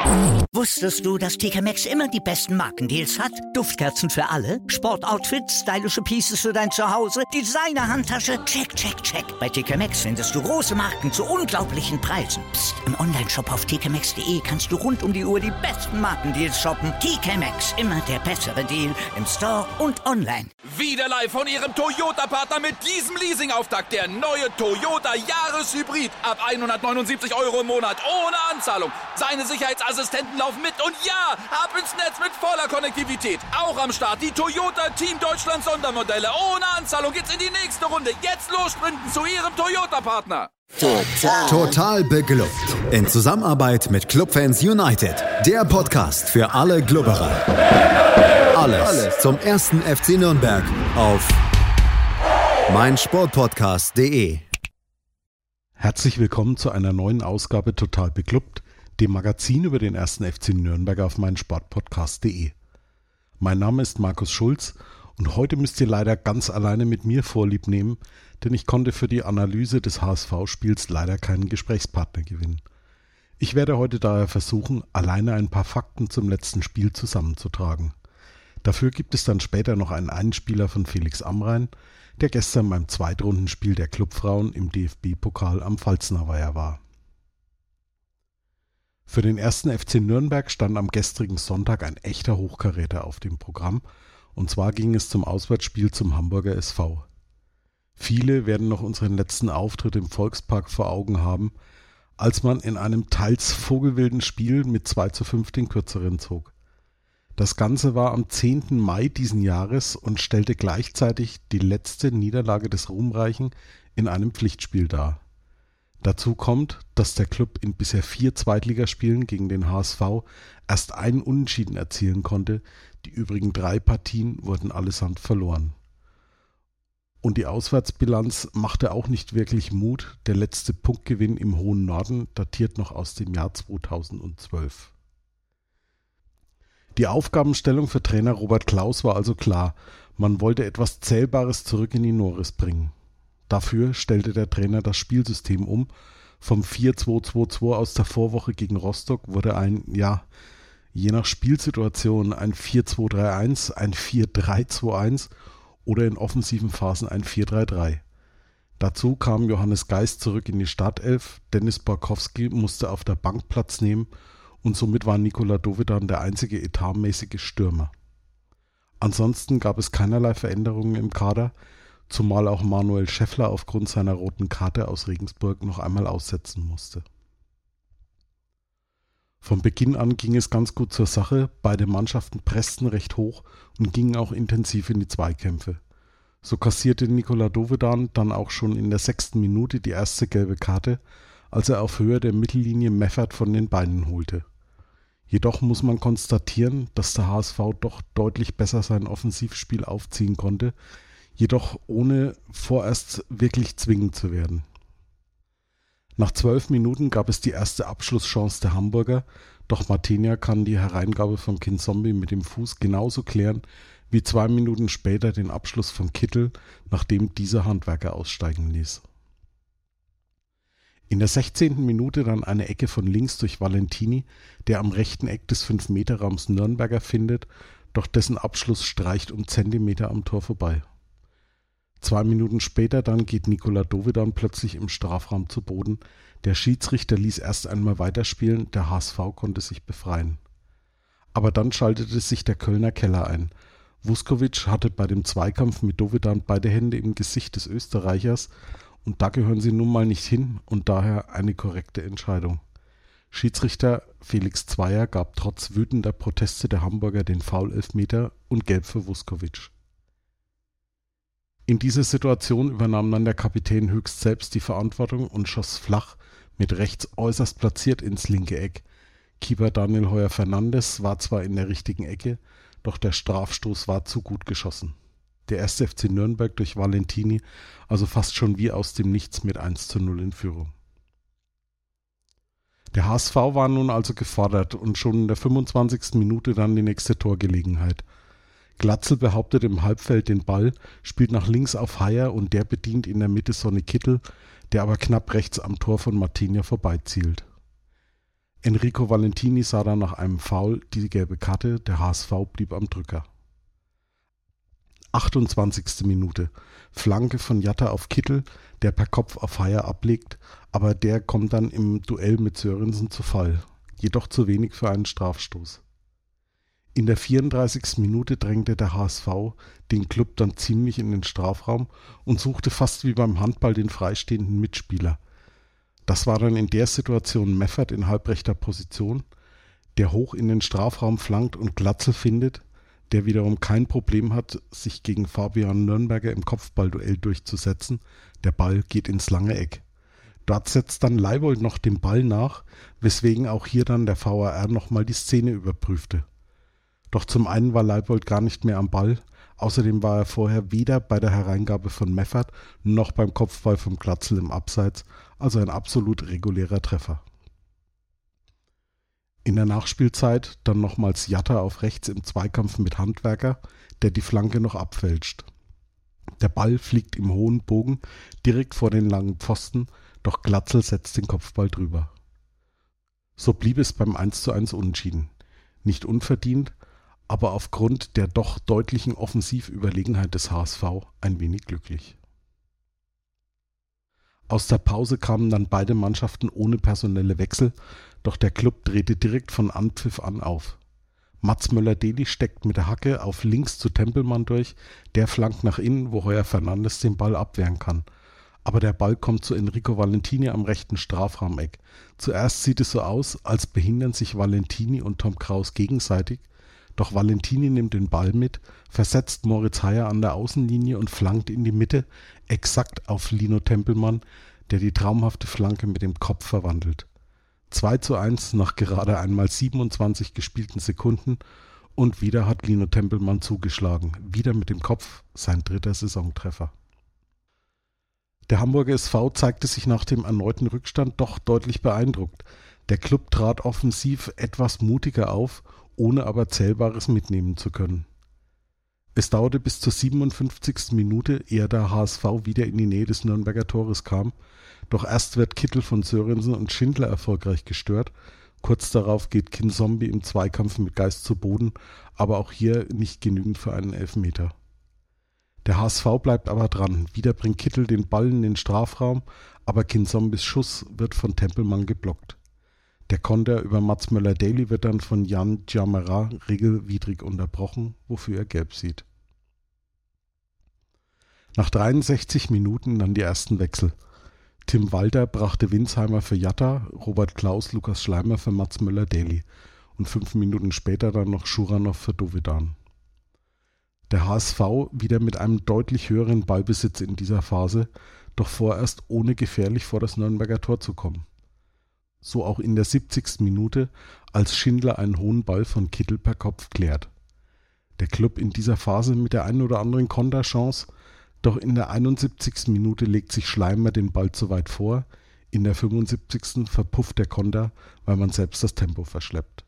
Wusstest du, dass TK Maxx immer die besten Markendeals hat? Duftkerzen für alle, Sportoutfits, stylische Pieces für dein Zuhause, Designer-Handtasche, check, check, check. Bei TK Maxx findest du große Marken zu unglaublichen Preisen. Psst. Im Onlineshop auf tkmaxx.de kannst du rund um die Uhr die besten Markendeals shoppen. TK Maxx, immer der bessere Deal im Store und online. Wieder live von Ihrem Toyota-Partner mit diesem Leasing-Auftakt. Der neue Toyota Jahreshybrid. Ab 179 € im Monat. Ohne Anzahlung. Seine Sicherheitsassistenten laufen mit. Und ja, ab ins Netz mit voller Konnektivität. Auch am Start die Toyota Team Deutschland Sondermodelle. Ohne Anzahlung geht's in die nächste Runde. Jetzt los sprinten zu Ihrem Toyota-Partner. Total beglückt. In Zusammenarbeit mit Clubfans United. Der Podcast für alle Glubberer. Alles zum ersten FC Nürnberg auf meinsportpodcast.de. Herzlich willkommen zu einer neuen Ausgabe Total beglückt, dem Magazin über den ersten FC Nürnberg auf meinsportpodcast.de. Mein Name ist Markus Schulz und heute müsst ihr leider ganz alleine mit mir Vorlieb nehmen, denn ich konnte für die Analyse des HSV-Spiels leider keinen Gesprächspartner gewinnen. Ich werde heute daher versuchen, alleine ein paar Fakten zum letzten Spiel zusammenzutragen. Dafür gibt es dann später noch einen Einspieler von Felix Amrain, der gestern beim Zweitrundenspiel der Clubfrauen im DFB-Pokal am Pfalzner Weiher war. Für den ersten FC Nürnberg stand am gestrigen Sonntag ein echter Hochkaräter auf dem Programm, und zwar ging es zum Auswärtsspiel zum Hamburger SV. Viele werden noch unseren letzten Auftritt im Volkspark vor Augen haben, als man in einem teils vogelwilden Spiel mit 2:5 den Kürzeren zog. Das Ganze war am 10. Mai diesen Jahres und stellte gleichzeitig die letzte Niederlage des Ruhmreichen in einem Pflichtspiel dar. Dazu kommt, dass der Klub in bisher 4 Zweitligaspielen gegen den HSV erst einen Unentschieden erzielen konnte, die übrigen 3 Partien wurden allesamt verloren. Und die Auswärtsbilanz machte auch nicht wirklich Mut, der letzte Punktgewinn im hohen Norden datiert noch aus dem Jahr 2012. Die Aufgabenstellung für Trainer Robert Klaus war also klar, man wollte etwas Zählbares zurück in die Noris bringen. Dafür stellte der Trainer das Spielsystem um. Vom 4-2-2-2 aus der Vorwoche gegen Rostock wurde je nach Spielsituation ein 4-2-3-1, ein 4-3-2-1 oder in offensiven Phasen ein 4-3-3. Dazu kam Johannes Geist zurück in die Startelf, Dennis Borkowski musste auf der Bank Platz nehmen und somit war Nikola Dovedan der einzige etatmäßige Stürmer. Ansonsten gab es keinerlei Veränderungen im Kader, zumal auch Manuel Schäffler aufgrund seiner roten Karte aus Regensburg noch einmal aussetzen musste. Von Beginn an ging es ganz gut zur Sache, beide Mannschaften pressten recht hoch und gingen auch intensiv in die Zweikämpfe. So kassierte Nikola Dovedan dann auch schon in der 6. Minute die erste gelbe Karte, als er auf Höhe der Mittellinie Meffert von den Beinen holte. Jedoch muss man konstatieren, dass der HSV doch deutlich besser sein Offensivspiel aufziehen konnte, jedoch ohne vorerst wirklich zwingend zu werden. Nach 12 Minuten gab es die erste Abschlusschance der Hamburger, doch Martinia kann die Hereingabe von Kinzombie mit dem Fuß genauso klären wie 2 Minuten später den Abschluss von Kittel, nachdem dieser Handwerker aussteigen ließ. In der 16. Minute dann eine Ecke von links durch Valentini, der am rechten Eck des 5-Meter-Raums Nürnberger findet, doch dessen Abschluss streicht um Zentimeter am Tor vorbei. 2 Minuten später dann geht Nikola Dovedan plötzlich im Strafraum zu Boden. Der Schiedsrichter ließ erst einmal weiterspielen, der HSV konnte sich befreien. Aber dann schaltete sich der Kölner Keller ein. Vuskovic hatte bei dem Zweikampf mit Dovedan beide Hände im Gesicht des Österreichers und da gehören sie nun mal nicht hin und daher eine korrekte Entscheidung. Schiedsrichter Felix Zweier gab trotz wütender Proteste der Hamburger den Foul-Elfmeter und Gelb für Vuskovic. In dieser Situation übernahm dann der Kapitän höchst selbst die Verantwortung und schoss flach mit rechts äußerst platziert ins linke Eck. Keeper Daniel Heuer-Fernandes war zwar in der richtigen Ecke, doch der Strafstoß war zu gut geschossen. Der erste FC Nürnberg durch Valentini, also fast schon wie aus dem Nichts mit 1:0 in Führung. Der HSV war nun also gefordert und schon in der 25. Minute dann die nächste Torgelegenheit. Glatzel behauptet im Halbfeld den Ball, spielt nach links auf Haier und der bedient in der Mitte Sonny Kittel, der aber knapp rechts am Tor von Martinia vorbeizielt. Enrico Valentini sah dann nach einem Foul die gelbe Karte, der HSV blieb am Drücker. 28. Minute. Flanke von Jatta auf Kittel, der per Kopf auf Haier ablegt, aber der kommt dann im Duell mit Sörensen zu Fall. Jedoch zu wenig für einen Strafstoß. In der 34. Minute drängte der HSV den Klub dann ziemlich in den Strafraum und suchte fast wie beim Handball den freistehenden Mitspieler. Das war dann in der Situation Meffert in halbrechter Position, der hoch in den Strafraum flankt und Glatzel findet, der wiederum kein Problem hat, sich gegen Fabian Nürnberger im Kopfballduell durchzusetzen. Der Ball geht ins lange Eck. Dort setzt dann Leibold noch den Ball nach, weswegen auch hier dann der VAR nochmal die Szene überprüfte. Doch zum einen war Leibold gar nicht mehr am Ball, außerdem war er vorher weder bei der Hereingabe von Meffert noch beim Kopfball vom Glatzel im Abseits, also ein absolut regulärer Treffer. In der Nachspielzeit dann nochmals Jatta auf rechts im Zweikampf mit Handwerker, der die Flanke noch abfälscht. Der Ball fliegt im hohen Bogen direkt vor den langen Pfosten, doch Glatzel setzt den Kopfball drüber. So blieb es beim 1:1 Unentschieden. Nicht unverdient, aber aufgrund der doch deutlichen Offensivüberlegenheit des HSV ein wenig glücklich. Aus der Pause kamen dann beide Mannschaften ohne personelle Wechsel, doch der Klub drehte direkt von Anpfiff an auf. Mats Möller-Deli steckt mit der Hacke auf links zu Tempelmann durch, der flankt nach innen, wo Heuer Fernandes den Ball abwehren kann. Aber der Ball kommt zu Enrico Valentini am rechten Strafraumeck. Zuerst sieht es so aus, als behindern sich Valentini und Tom Kraus gegenseitig, doch Valentini nimmt den Ball mit, versetzt Moritz Haier an der Außenlinie und flankt in die Mitte, exakt auf Lino Tempelmann, der die traumhafte Flanke mit dem Kopf verwandelt. 2:1 nach gerade einmal 27 gespielten Sekunden und wieder hat Lino Tempelmann zugeschlagen, wieder mit dem Kopf, sein 3. Saisontreffer. Der Hamburger SV zeigte sich nach dem erneuten Rückstand doch deutlich beeindruckt. Der Klub trat offensiv etwas mutiger auf, ohne aber Zählbares mitnehmen zu können. Es dauerte bis zur 57. Minute, ehe der HSV wieder in die Nähe des Nürnberger Tores kam, doch erst wird Kittel von Sörensen und Schindler erfolgreich gestört. Kurz darauf geht Kinzombie im Zweikampf mit Geist zu Boden, aber auch hier nicht genügend für einen Elfmeter. Der HSV bleibt aber dran. Wieder bringt Kittel den Ball in den Strafraum, aber Kinzombies Schuss wird von Tempelmann geblockt. Der Konter über Mats Möller-Deli wird dann von Jan Djamara regelwidrig unterbrochen, wofür er gelb sieht. Nach 63 Minuten dann die ersten Wechsel. Tim Walter brachte Winsheimer für Jatta, Robert Klaus, Lukas Schleimer für Mats Möller-Deli und 5 Minuten später dann noch Schuranov für Dovedan. Der HSV wieder mit einem deutlich höheren Ballbesitz in dieser Phase, doch vorerst ohne gefährlich vor das Nürnberger Tor zu kommen. So auch in der 70. Minute, als Schindler einen hohen Ball von Kittel per Kopf klärt. Der Klub in dieser Phase mit der einen oder anderen Konterchance, doch in der 71. Minute legt sich Schleimer den Ball zu weit vor, in der 75. verpufft der Konter, weil man selbst das Tempo verschleppt.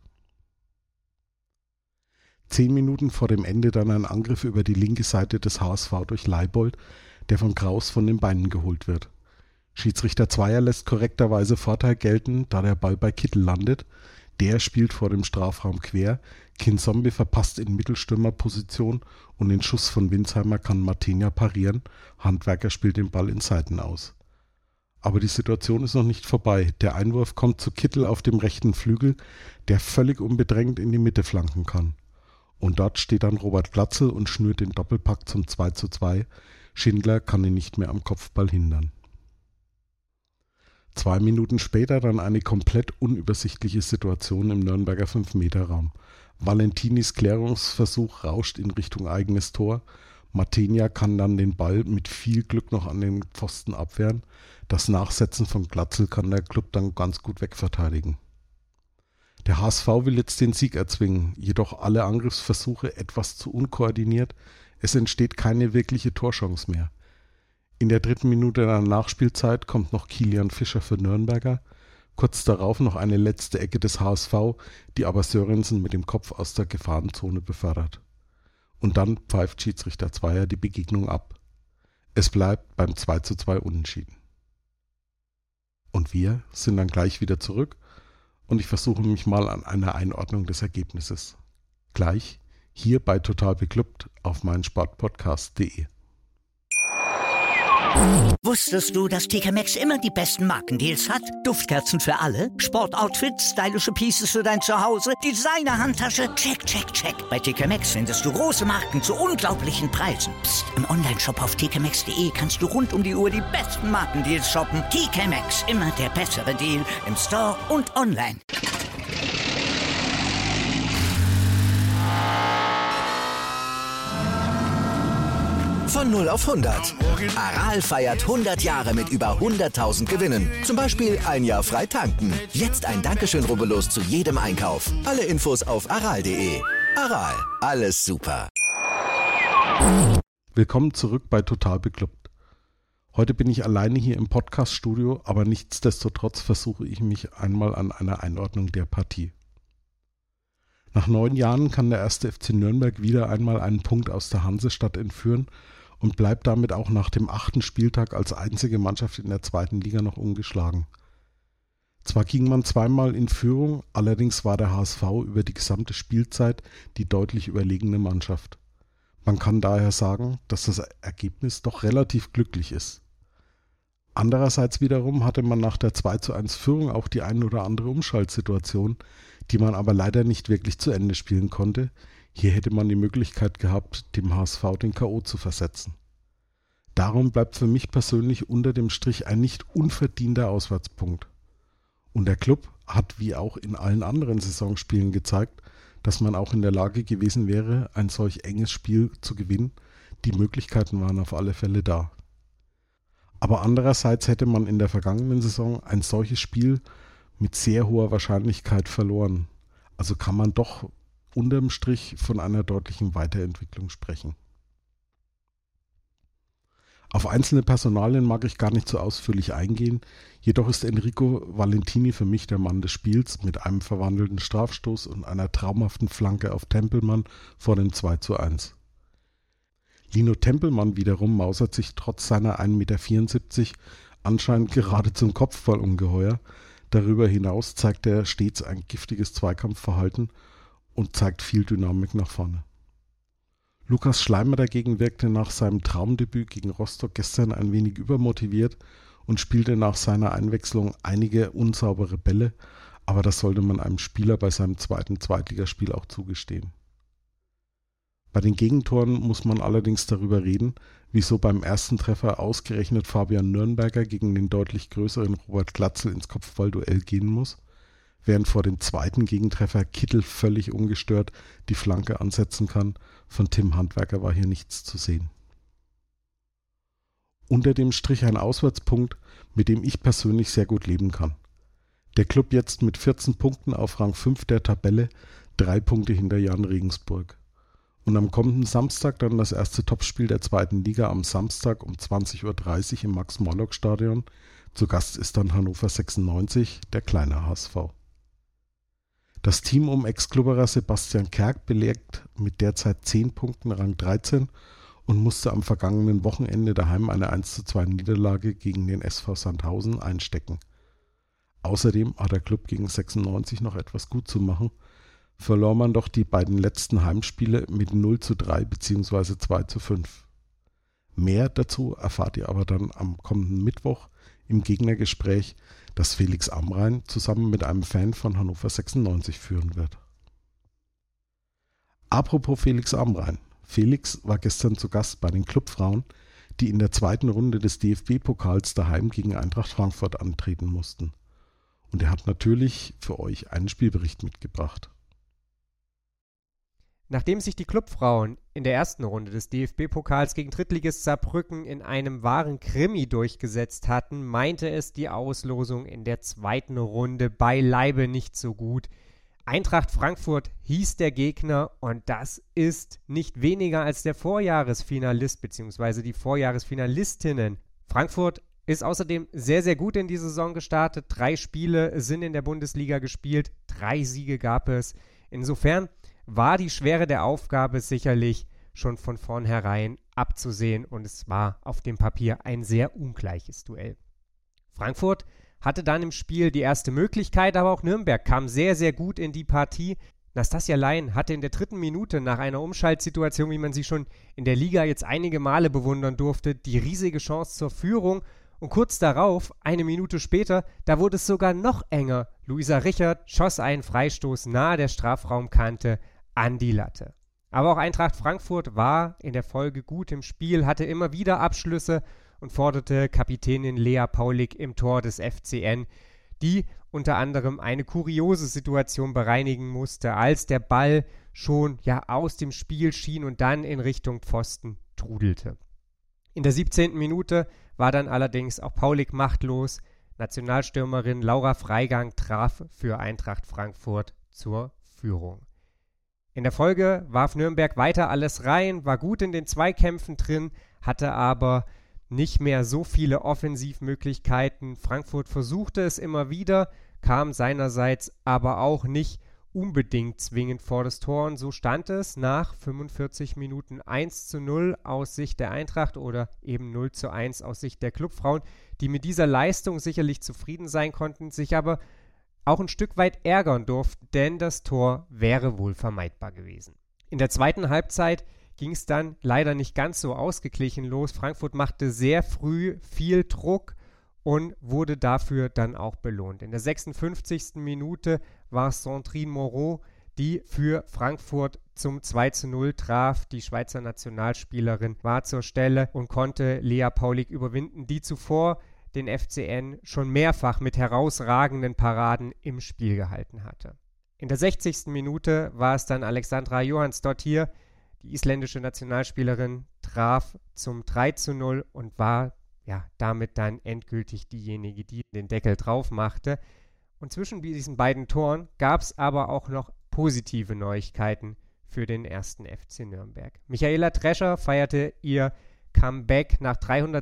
10 Minuten vor dem Ende dann ein Angriff über die linke Seite des HSV durch Leibold, der von Kraus von den Beinen geholt wird. Schiedsrichter Zweier lässt korrekterweise Vorteil gelten, da der Ball bei Kittel landet. Der spielt vor dem Strafraum quer, Kinzombie verpasst in Mittelstürmerposition und den Schuss von Winsheimer kann Martinia parieren, Handwerker spielt den Ball in Seiten aus. Aber die Situation ist noch nicht vorbei. Der Einwurf kommt zu Kittel auf dem rechten Flügel, der völlig unbedrängt in die Mitte flanken kann. Und dort steht dann Robert Glatzel und schnürt den Doppelpack zum 2:2. Schindler kann ihn nicht mehr am Kopfball hindern. 2 Minuten später dann eine komplett unübersichtliche Situation im Nürnberger 5-Meter-Raum. Valentinis Klärungsversuch rauscht in Richtung eigenes Tor. Martinia kann dann den Ball mit viel Glück noch an den Pfosten abwehren. Das Nachsetzen von Glatzel kann der Klub dann ganz gut wegverteidigen. Der HSV will jetzt den Sieg erzwingen, jedoch alle Angriffsversuche etwas zu unkoordiniert. Es entsteht keine wirkliche Torchance mehr. In der 3. Minute der Nachspielzeit kommt noch Kilian Fischer für Nürnberger. Kurz darauf noch eine letzte Ecke des HSV, die aber Sörensen mit dem Kopf aus der Gefahrenzone befördert. Und dann pfeift Schiedsrichter Zweier die Begegnung ab. Es bleibt beim 2:2 Unentschieden. Und wir sind dann gleich wieder zurück und ich versuche mich mal an einer Einordnung des Ergebnisses. Gleich hier bei Total Beklubbt auf meinsportpodcast.de. Wusstest du, dass TK Maxx immer die besten Markendeals hat? Duftkerzen für alle, Sportoutfits, stylische Pieces für dein Zuhause, Designer-Handtasche, check, check, check. Bei TK Maxx findest du große Marken zu unglaublichen Preisen. Psst. Im Onlineshop auf tkmaxx.de kannst du rund um die Uhr die besten Markendeals shoppen. TK Maxx, immer der bessere Deal im Store und online. Von 0 auf 100. Aral feiert 100 Jahre mit über 100.000 Gewinnen. Zum Beispiel ein Jahr frei tanken. Jetzt ein Dankeschön, rubbellos zu jedem Einkauf. Alle Infos auf aral.de. Aral, alles super. Willkommen zurück bei Total Beklubbt. Heute bin ich alleine hier im Podcast-Studio, aber nichtsdestotrotz versuche ich mich einmal an einer Einordnung der Partie. Nach 9 Jahren kann der 1. FC Nürnberg wieder einmal einen Punkt aus der Hansestadt entführen und bleibt damit auch nach dem 8. Spieltag als einzige Mannschaft in der 2. Liga noch ungeschlagen. Zwar ging man zweimal in Führung, allerdings war der HSV über die gesamte Spielzeit die deutlich überlegene Mannschaft. Man kann daher sagen, dass das Ergebnis doch relativ glücklich ist. Andererseits wiederum hatte man nach der 2:1 Führung auch die ein oder andere Umschaltsituation, die man aber leider nicht wirklich zu Ende spielen konnte. Hier hätte man die Möglichkeit gehabt, dem HSV den K.O. zu versetzen. Darum bleibt für mich persönlich unter dem Strich ein nicht unverdienter Auswärtspunkt. Und der Club hat wie auch in allen anderen Saisonspielen gezeigt, dass man auch in der Lage gewesen wäre, ein solch enges Spiel zu gewinnen. Die Möglichkeiten waren auf alle Fälle da. Aber andererseits hätte man in der vergangenen Saison ein solches Spiel mit sehr hoher Wahrscheinlichkeit verloren. Also kann man doch unterm Strich von einer deutlichen Weiterentwicklung sprechen. Auf einzelne Personalien mag ich gar nicht so ausführlich eingehen, jedoch ist Enrico Valentini für mich der Mann des Spiels mit einem verwandelten Strafstoß und einer traumhaften Flanke auf Tempelmann vor dem 2:1. Lino Tempelmann wiederum mausert sich trotz seiner 1,74 Meter anscheinend gerade zum Kopfballungeheuer. Darüber hinaus zeigt er stets ein giftiges Zweikampfverhalten und zeigt viel Dynamik nach vorne. Lukas Schleimer dagegen wirkte nach seinem Traumdebüt gegen Rostock gestern ein wenig übermotiviert und spielte nach seiner Einwechslung einige unsaubere Bälle, aber das sollte man einem Spieler bei seinem 2. Zweitligaspiel auch zugestehen. Bei den Gegentoren muss man allerdings darüber reden, wieso beim ersten Treffer ausgerechnet Fabian Nürnberger gegen den deutlich größeren Robert Glatzel ins Kopfballduell gehen muss, während vor dem zweiten Gegentreffer Kittel völlig ungestört die Flanke ansetzen kann. Von Tim Handwerker war hier nichts zu sehen. Unter dem Strich ein Auswärtspunkt, mit dem ich persönlich sehr gut leben kann. Der Club jetzt mit 14 Punkten auf Rang 5 der Tabelle, 3 Punkte hinter Jan Regensburg. Und am kommenden Samstag dann das erste Topspiel der 2. Liga am Samstag um 20:30 Uhr im Max-Morlock-Stadion. Zu Gast ist dann Hannover 96, der kleine HSV. Das Team um Ex-Klubberer Sebastian Kerk belegt mit derzeit 10 Punkten Rang 13 und musste am vergangenen Wochenende daheim eine 1:2 Niederlage gegen den SV Sandhausen einstecken. Außerdem hat der Club gegen 96 noch etwas gut zu machen, verlor man doch die beiden letzten Heimspiele mit 0:3 bzw. 2:5. Mehr dazu erfahrt ihr aber dann am kommenden Mittwoch im Gegnergespräch, das Felix Amrain zusammen mit einem Fan von Hannover 96 führen wird. Apropos Felix Amrain. Felix war gestern zu Gast bei den Clubfrauen, die in der 2. Runde des DFB-Pokals daheim gegen Eintracht Frankfurt antreten mussten. Und er hat natürlich für euch einen Spielbericht mitgebracht. Nachdem sich die Clubfrauen in der ersten Runde des DFB-Pokals gegen Drittligist Saarbrücken in einem wahren Krimi durchgesetzt hatten, meinte es die Auslosung in der 2. Runde beileibe nicht so gut. Eintracht Frankfurt hieß der Gegner und das ist nicht weniger als der Vorjahresfinalist bzw. die Vorjahresfinalistinnen. Frankfurt ist außerdem sehr, sehr gut in die Saison gestartet. 3 Spiele sind in der Bundesliga gespielt, 3 Siege gab es. Insofern war die Schwere der Aufgabe sicherlich schon von vornherein abzusehen und es war auf dem Papier ein sehr ungleiches Duell. Frankfurt hatte dann im Spiel die erste Möglichkeit, aber auch Nürnberg kam sehr, sehr gut in die Partie. Nastassja Lein hatte in der 3. Minute nach einer Umschaltsituation, wie man sie schon in der Liga jetzt einige Male bewundern durfte, die riesige Chance zur Führung. Und kurz darauf, 1 Minute später, da wurde es sogar noch enger. Luisa Richard schoss einen Freistoß nahe der Strafraumkante an die Latte. Aber auch Eintracht Frankfurt war in der Folge gut im Spiel, hatte immer wieder Abschlüsse und forderte Kapitänin Lea Paulik im Tor des FCN, die unter anderem eine kuriose Situation bereinigen musste, als der Ball schon aus dem Spiel schien und dann in Richtung Pfosten trudelte. In der 17. Minute war dann allerdings auch Paulik machtlos. Nationalstürmerin Laura Freigang traf für Eintracht Frankfurt zur Führung. In der Folge warf Nürnberg weiter alles rein, war gut in den Zweikämpfen drin, hatte aber nicht mehr so viele Offensivmöglichkeiten. Frankfurt versuchte es immer wieder, kam seinerseits aber auch nicht unbedingt zwingend vor das Tor. Und so stand es nach 45 Minuten 1:0 aus Sicht der Eintracht oder eben 0:1 aus Sicht der Clubfrauen, die mit dieser Leistung sicherlich zufrieden sein konnten, sich aber auch ein Stück weit ärgern durften, denn das Tor wäre wohl vermeidbar gewesen. In der zweiten Halbzeit ging es dann leider nicht ganz so ausgeglichen los. Frankfurt machte sehr früh viel Druck und wurde dafür dann auch belohnt. In der 56. Minute war es Sandrine Moreau, die für Frankfurt zum 2:0 traf. Die Schweizer Nationalspielerin war zur Stelle und konnte Lea Paulik überwinden, die zuvor den FCN schon mehrfach mit herausragenden Paraden im Spiel gehalten hatte. In der 60. Minute war es dann Alexandra Johansdottir, die isländische Nationalspielerin, traf zum 3:0 und war damit dann endgültig diejenige, die den Deckel drauf machte. Und zwischen diesen beiden Toren gab es aber auch noch positive Neuigkeiten für den 1. FC Nürnberg. Michaela Drescher feierte ihr Comeback nach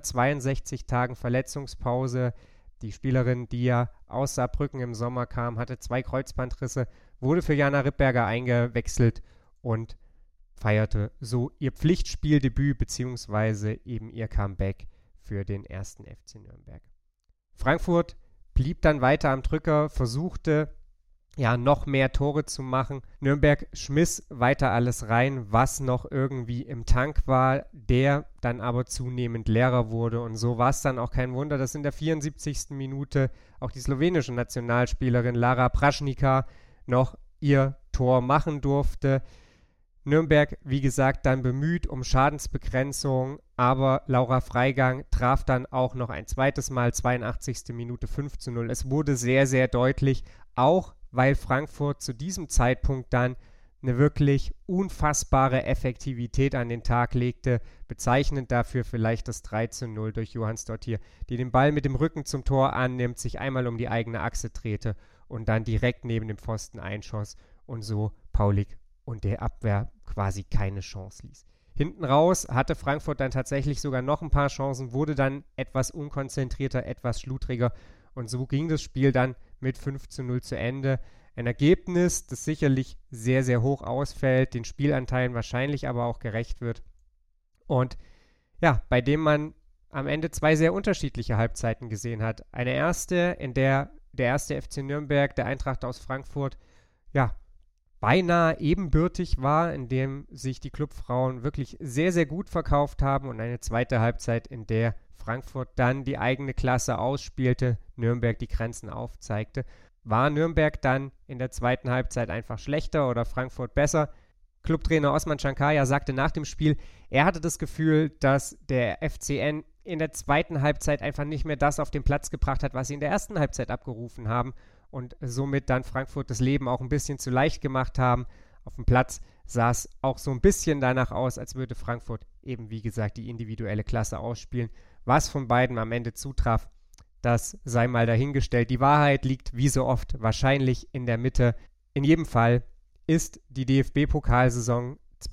362 Tagen Verletzungspause. Die Spielerin, die aus Saarbrücken im Sommer kam, hatte 2 Kreuzbandrisse, wurde für Jana Rippberger eingewechselt und feierte so ihr Pflichtspieldebüt bzw. eben ihr Comeback für den 1. FC Nürnberg. Frankfurt blieb dann weiter am Drücker, versuchte noch mehr Tore zu machen. Nürnberg schmiss weiter alles rein, was noch irgendwie im Tank war, der dann aber zunehmend leerer wurde. Und so war es dann auch kein Wunder, dass in der 74. Minute auch die slowenische Nationalspielerin Lara Prašnica noch ihr Tor machen durfte. Nürnberg, wie gesagt, dann bemüht um Schadensbegrenzung, aber Laura Freigang traf dann auch noch ein zweites Mal, 82. Minute 5:0. Es wurde sehr, sehr deutlich, auch weil Frankfurt zu diesem Zeitpunkt dann eine wirklich unfassbare Effektivität an den Tag legte. Bezeichnend dafür vielleicht das 3:0 durch Johansdottir, die den Ball mit dem Rücken zum Tor annimmt, sich einmal um die eigene Achse drehte und dann direkt neben dem Pfosten einschoss und so Paulik und der Abwehr quasi keine Chance ließ. Hinten raus hatte Frankfurt dann tatsächlich sogar noch ein paar Chancen, wurde dann etwas unkonzentrierter, etwas schludriger und so ging das Spiel dann mit 5:0 zu Ende. Ein Ergebnis, das sicherlich sehr, sehr hoch ausfällt, den Spielanteilen wahrscheinlich aber auch gerecht wird und bei dem man am Ende 2 sehr unterschiedliche Halbzeiten gesehen hat. Eine erste, in der der 1. FC Nürnberg, der Eintracht aus Frankfurt, beinahe ebenbürtig war, in dem sich die Clubfrauen wirklich sehr, sehr gut verkauft haben und eine zweite Halbzeit, in der Frankfurt dann die eigene Klasse ausspielte, Nürnberg die Grenzen aufzeigte. War Nürnberg dann in der zweiten Halbzeit einfach schlechter oder Frankfurt besser? Clubtrainer Osman Chankaya sagte nach dem Spiel, er hatte das Gefühl, dass der FCN in der zweiten Halbzeit einfach nicht mehr das auf den Platz gebracht hat, was sie in der ersten Halbzeit abgerufen haben und somit dann Frankfurt das Leben auch ein bisschen zu leicht gemacht haben. Auf dem Platz sah es auch so ein bisschen danach aus, als würde Frankfurt eben, wie gesagt, die individuelle Klasse ausspielen. Was von beiden am Ende zutraf, das sei mal dahingestellt. Die Wahrheit liegt, wie so oft, wahrscheinlich in der Mitte. In jedem Fall ist die DFB-Pokalsaison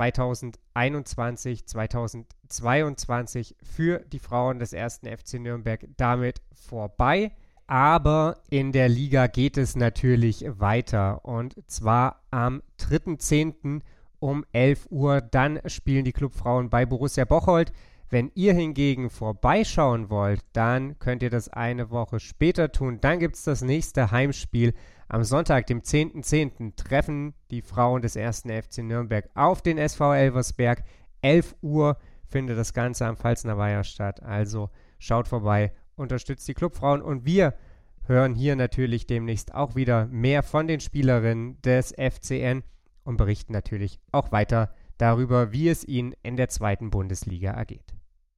2021/2022 für die Frauen des 1. FC Nürnberg damit vorbei. Aber in der Liga geht es natürlich weiter und zwar am 3.10. um 11 Uhr. Dann spielen die Clubfrauen bei Borussia Bocholt. Wenn ihr hingegen vorbeischauen wollt, dann könnt ihr das eine Woche später tun. Dann gibt es das nächste Heimspiel. Am Sonntag, dem 10.10., treffen die Frauen des 1. FC Nürnberg auf den SV Elversberg. 11 Uhr findet das Ganze am Pfalzner Weiher statt. Also schaut vorbei, unterstützt die Clubfrauen und wir hören hier natürlich demnächst auch wieder mehr von den Spielerinnen des FCN und berichten natürlich auch weiter darüber, wie es ihnen in der 2. Bundesliga ergeht.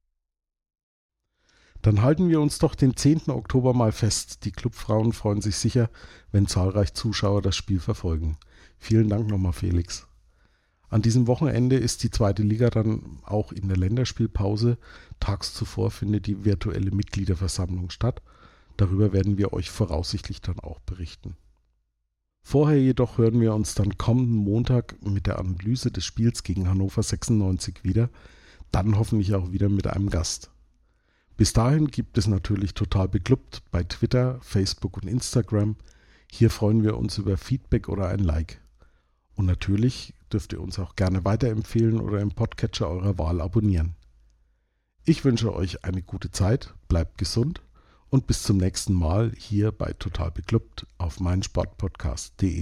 Dann halten wir uns doch den 10. Oktober mal fest. Die Clubfrauen freuen sich sicher, wenn zahlreich Zuschauer das Spiel verfolgen. Vielen Dank nochmal, Felix. An diesem Wochenende ist die 2. Liga dann auch in der Länderspielpause. Tags zuvor findet die virtuelle Mitgliederversammlung statt. Darüber werden wir euch voraussichtlich dann auch berichten. Vorher jedoch hören wir uns dann kommenden Montag mit der Analyse des Spiels gegen Hannover 96 wieder, dann hoffentlich auch wieder mit einem Gast. Bis dahin gibt es natürlich Total Beklubbt bei Twitter, Facebook und Instagram. Hier freuen wir uns über Feedback oder ein Like. Und natürlich dürft ihr uns auch gerne weiterempfehlen oder im Podcatcher eurer Wahl abonnieren. Ich wünsche euch eine gute Zeit, bleibt gesund und bis zum nächsten Mal hier bei Total Beklubbt auf meinsportpodcast.de.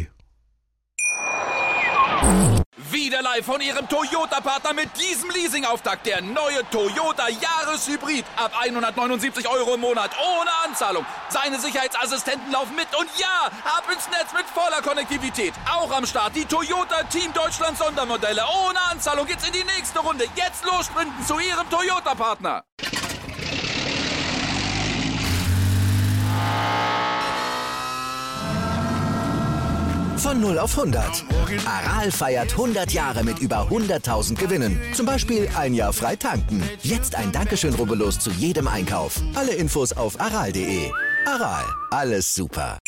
Wieder live von Ihrem Toyota-Partner mit diesem Leasing-Auftakt. Der neue Toyota Jahreshybrid. Ab 179 € im Monat. Ohne Anzahlung. Seine Sicherheitsassistenten laufen mit. Und ja, ab ins Netz mit voller Konnektivität. Auch am Start die Toyota Team Deutschland Sondermodelle. Ohne Anzahlung geht's in die nächste Runde. Jetzt los sprinten zu Ihrem Toyota-Partner. Von 0 auf 100. Aral feiert 100 Jahre mit über 100.000 Gewinnen. Zum Beispiel ein Jahr frei tanken. Jetzt ein Dankeschön, rubbellos zu jedem Einkauf. Alle Infos auf aral.de. Aral, alles super.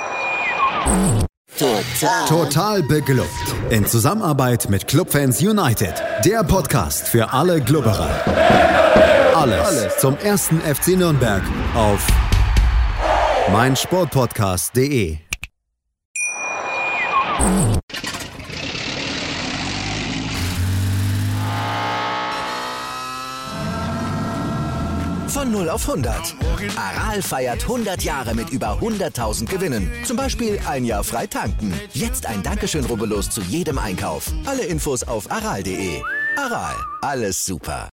Total Beglückt. In Zusammenarbeit mit Clubfans United. Der Podcast für alle Glubberer. Alles zum 1. FC Nürnberg auf meinsportpodcast.de. Von 0 auf 100. Aral feiert 100 Jahre mit über 100.000 Gewinnen. Zum Beispiel ein Jahr frei tanken. Jetzt ein Dankeschön, rubbellos zu jedem Einkauf. Alle Infos auf aral.de. Aral, alles super.